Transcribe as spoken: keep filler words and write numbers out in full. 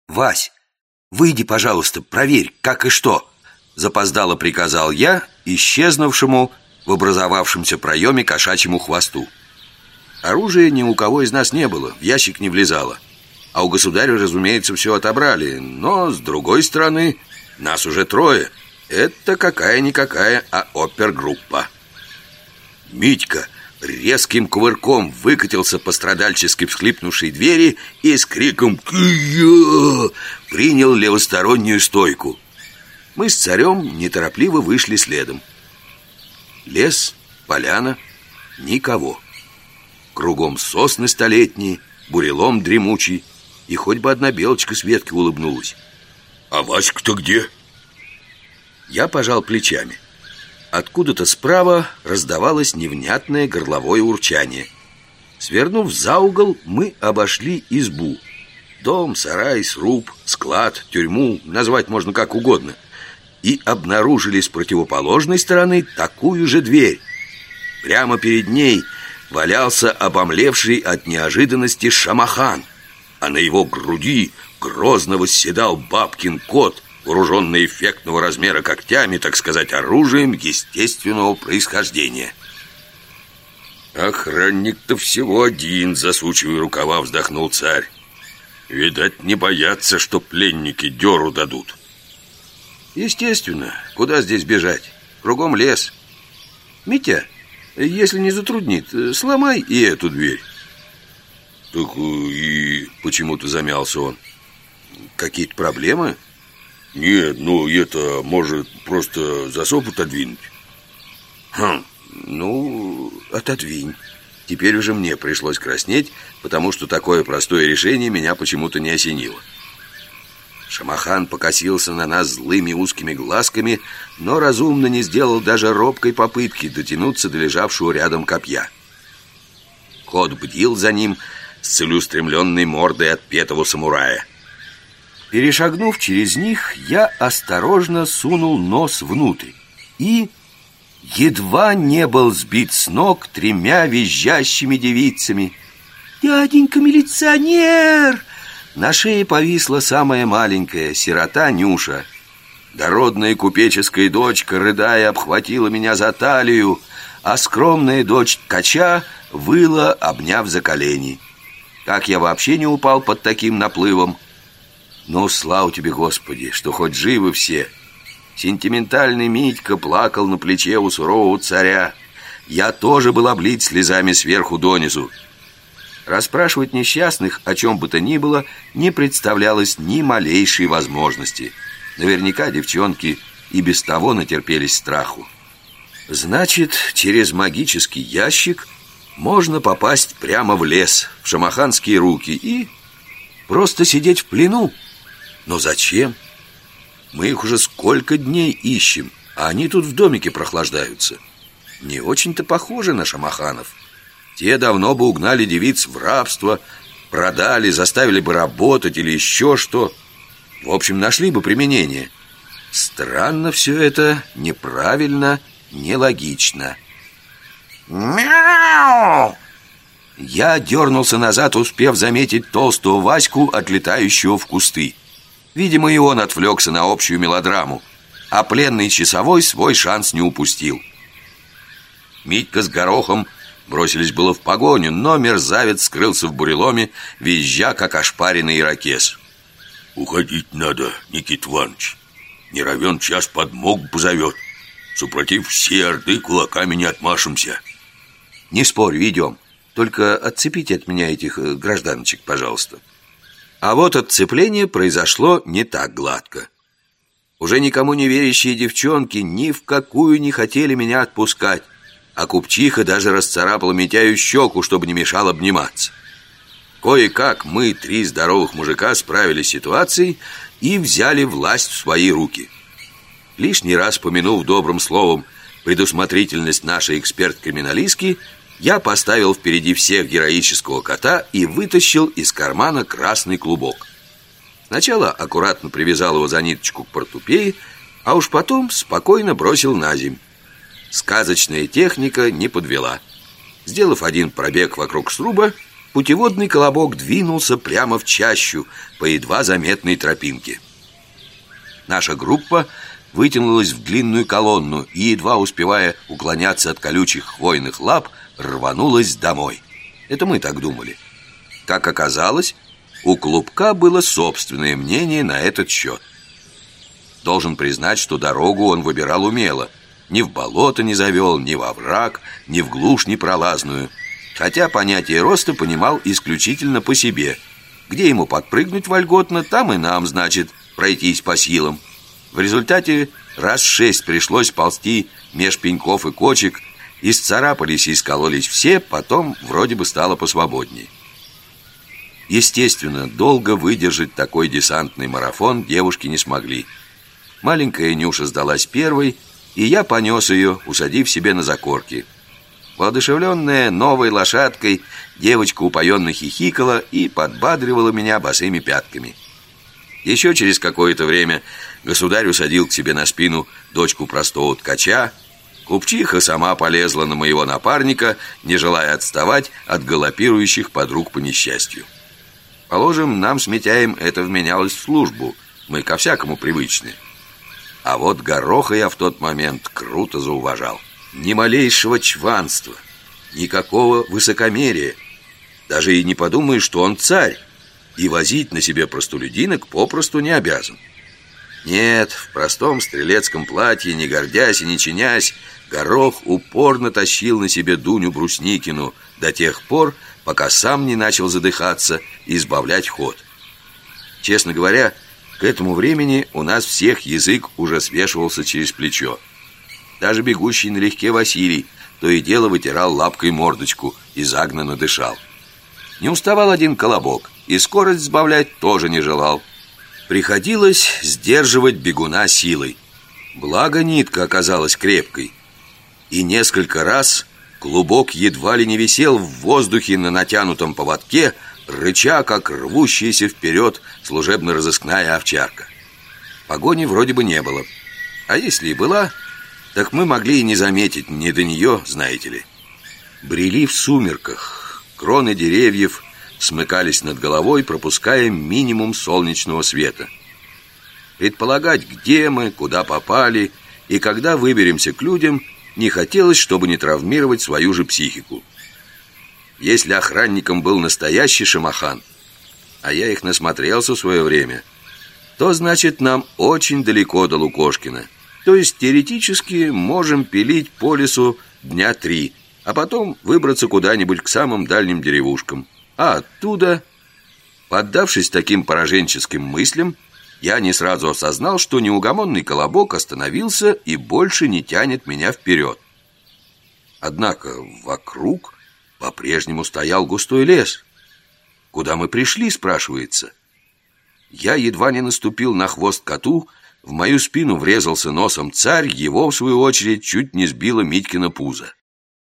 Вась, выйди, пожалуйста, проверь, как и что. Запоздало приказал я исчезнувшему в образовавшемся проеме кошачьему хвосту. Оружия ни у кого из нас не было, в ящик не влезало. А у государя, разумеется, все отобрали. Но, с другой стороны, нас уже трое. Это какая-никакая, а опергруппа. Митька резким кувырком выкатился по страдальчески всхлипнувшей двери и с криком «Кия!» принял левостороннюю стойку. Мы с царем неторопливо вышли следом. Лес, поляна, никого. Кругом сосны столетние, бурелом дремучий, и хоть бы одна белочка с ветки улыбнулась. «А Васька-то где?» Я пожал плечами. Откуда-то справа раздавалось невнятное горловое урчание. Свернув за угол, мы обошли избу. Дом, сарай, сруб, склад, тюрьму, назвать можно как угодно. И обнаружили с противоположной стороны такую же дверь. Прямо перед ней валялся обомлевший от неожиданности шамахан, а на его груди грозно восседал бабкин кот, вооруженный эффектного размера когтями, так сказать, оружием естественного происхождения. «Охранник-то всего один», — засучивая рукава, вздохнул царь. «Видать, не боятся, что пленники дёру дадут». Естественно, куда здесь бежать? Кругом лес. Митя, если не затруднит, сломай и эту дверь. Так и почему-то замялся он. Какие-то проблемы? Нет, ну это, может, просто засов отодвинуть. Хм, ну, отодвинь. Теперь уже мне пришлось краснеть, потому что такое простое решение меня почему-то не осенило. Шамахан покосился на нас злыми узкими глазками, но разумно не сделал даже робкой попытки дотянуться до лежавшего рядом копья. Кот бдил за ним с целеустремленной мордой отпетого самурая. Перешагнув через них, я осторожно сунул нос внутрь и едва не был сбит с ног тремя визжащими девицами. «Дяденька милиционер!» На шее повисла самая маленькая, сирота Нюша. Дородная купеческая дочка, рыдая, обхватила меня за талию, а скромная дочь ткача выла, обняв за колени. Как я вообще не упал под таким наплывом? Ну, слава тебе, Господи, что хоть живы все. Сентиментальный Митька плакал на плече у сурового царя. Я тоже был облит слезами сверху донизу. Расспрашивать несчастных о чем бы то ни было не представлялось ни малейшей возможности. Наверняка девчонки и без того натерпелись страху. Значит, через магический ящик можно попасть прямо в лес, в шамаханские руки и просто сидеть в плену. Но зачем? Мы их уже сколько дней ищем, а они тут в домике прохлаждаются. Не очень-то похожи на шамаханов. Те давно бы угнали девиц в рабство, продали, заставили бы работать или еще что. В общем, нашли бы применение. Странно все это, неправильно, нелогично. «Мяу!» Я дернулся назад, успев заметить толстого Ваську, отлетающего в кусты. Видимо, и он отвлекся на общую мелодраму, а пленный часовой свой шанс не упустил. Митька с Горохом бросились было в погоню, но мерзавец скрылся в буреломе, визжа, как ошпаренный ирокез. «Уходить надо, Никит Иванович. Не равен час подмогу позовет. Супротив всей орды кулаками не отмашемся». «Не спорь, идем. Только отцепите от меня этих гражданочек, пожалуйста». А вот отцепление произошло не так гладко. Уже никому не верящие девчонки ни в какую не хотели меня отпускать, а купчиха даже расцарапала Митяю щеку, чтобы не мешал обниматься. Кое-как мы, три здоровых мужика, справились с ситуацией и взяли власть в свои руки. Лишний раз помянув добрым словом предусмотрительность нашей эксперт-криминалистки, я поставил впереди всех героического кота и вытащил из кармана красный клубок. Сначала аккуратно привязал его за ниточку к портупее, а уж потом спокойно бросил на земь. Сказочная техника не подвела. Сделав один пробег вокруг сруба, путеводный колобок двинулся прямо в чащу по едва заметной тропинке. Наша группа вытянулась в длинную колонну и, едва успевая уклоняться от колючих хвойных лап, рванулась домой. Это мы так думали. Как оказалось, у Клубка было собственное мнение на этот счет. Должен признать, что дорогу он выбирал умело. Ни в болото не завел, ни во враг, ни в глушь непролазную. Хотя понятие роста понимал исключительно по себе. Где ему подпрыгнуть вольготно, там и нам, значит, пройтись по силам. В результате раз шесть пришлось ползти меж пеньков и кочек. Исцарапались и искололись все, потом вроде бы стало посвободнее. Естественно, долго выдержать такой десантный марафон девушки не смогли. Маленькая Нюша сдалась первой, и я понес ее, усадив себе на закорки. Воодушевленная новой лошадкой, девочка упоенно хихикала и подбадривала меня босыми пятками. Еще через какое-то время государь усадил к себе на спину дочку простого ткача. Купчиха сама полезла на моего напарника, не желая отставать от галопирующих подруг по несчастью. Положим, нам с Митяем это вменялось в службу. Мы ко всякому привычны. А вот Гороха я в тот момент круто зауважал. Ни малейшего чванства, никакого высокомерия. Даже и не подумаешь, что он царь, и возить на себе простолюдинок попросту не обязан. Нет, в простом стрелецком платье, не гордясь и не чинясь, Горох упорно тащил на себе Дуню Брусникину до тех пор, пока сам не начал задыхаться и сбавлять ход. Честно говоря, к этому времени у нас всех язык уже свешивался через плечо. Даже бегущий налегке Василий то и дело вытирал лапкой мордочку и загнанно дышал. Не уставал один Колобок, и скорость сбавлять тоже не желал. Приходилось сдерживать бегуна силой. Благо нитка оказалась крепкой. И несколько раз Клубок едва ли не висел в воздухе на натянутом поводке, рыча, как рвущаяся вперед служебно-розыскная овчарка. Погони вроде бы не было. А если и была, так мы могли и не заметить, не до нее, знаете ли. Брели в сумерках. Кроны деревьев смыкались над головой, пропуская минимум солнечного света. Предполагать, где мы, куда попали и когда выберемся к людям, не хотелось, чтобы не травмировать свою же психику. Если охранником был настоящий Шамахан, а я их насмотрелся в свое время, то значит нам очень далеко до Лукошкина. То есть теоретически можем пилить по лесу дня три, а потом выбраться куда-нибудь к самым дальним деревушкам. А оттуда, поддавшись таким пораженческим мыслям, я не сразу осознал, что неугомонный Колобок остановился и больше не тянет меня вперед. Однако вокруг по-прежнему стоял густой лес. Куда мы пришли, спрашивается? Я едва не наступил на хвост коту, в мою спину врезался носом царь, его, в свою очередь, чуть не сбило Митькино пузо.